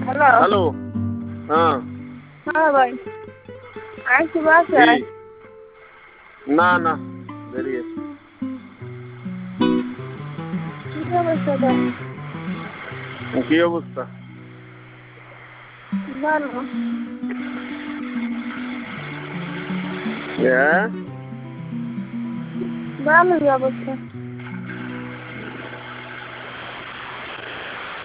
Hello. Hello. হ্যাঁ। হ্যাঁ ভাই, আইসি কি? বাসায়। না না, বেরিয়েছি। কি অবস্থা তোর? কি অবস্থা? ভালো। হ্যাঁ? ভালোই অবস্থা।